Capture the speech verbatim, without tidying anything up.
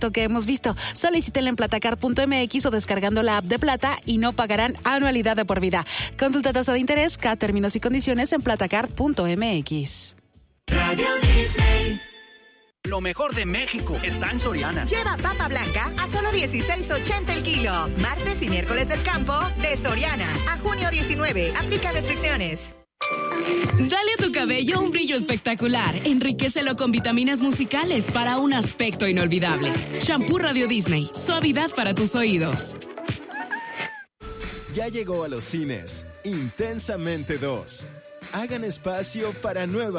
esto que hemos visto. Solicítela en platacar punto m x o descargando la app de Plata y no pagarán anualidad de por vida. Consulta tasa de interés, K, términos y condiciones en platacar punto m x. Radio Disney. Lo mejor de México está en Soriana. Lleva papa blanca a solo dieciséis ochenta el kilo. Martes y miércoles del campo de Soriana. A junio diecinueve. Aplica restricciones. Dale a tu cabello un brillo espectacular. Enriquécelo con vitaminas musicales para un aspecto inolvidable. Shampoo Radio Disney. Suavidad para tus oídos. Ya llegó a los cines Intensamente dos. Hagan espacio para nuevas